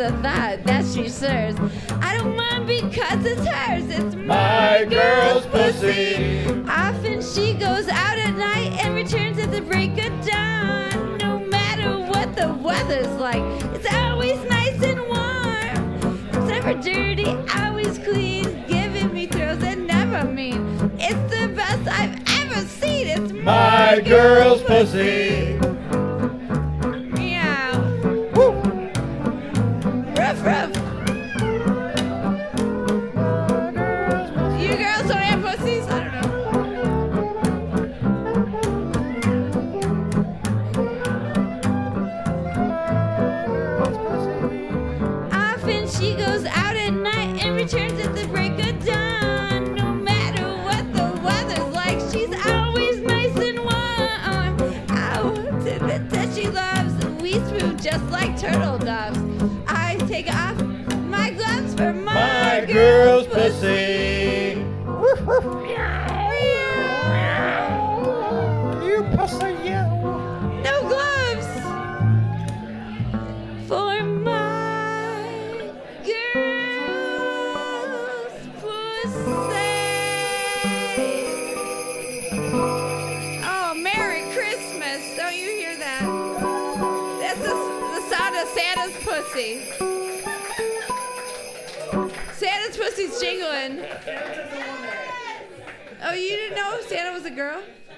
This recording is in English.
the thought that she serves. I don't mind because it's hers. It's My girl's pussy. Often she goes out at night and returns at the break of dawn. No matter what the weather's like, it's always nice and warm. It's never dirty, always clean, giving me thrills and never mean. It's the best I've ever seen. It's My girl's pussy. Meow. Woo. Ruff, ruff. You girls don't have pussies? I don't know. Often she goes out at night and returns at the break of dawn. No matter what the weather's like, she's always nice and warm. Ow, tidbit that she loves. We swoop just like turtle doves. I take off my gloves for My girl's pussy. You pussy, you. No gloves for my girl's pussy. Oh, Merry Christmas. Don't you hear that? That's the sound of Santa's pussy. Santa's pussy's jingling. Oh, you didn't know Santa was a girl?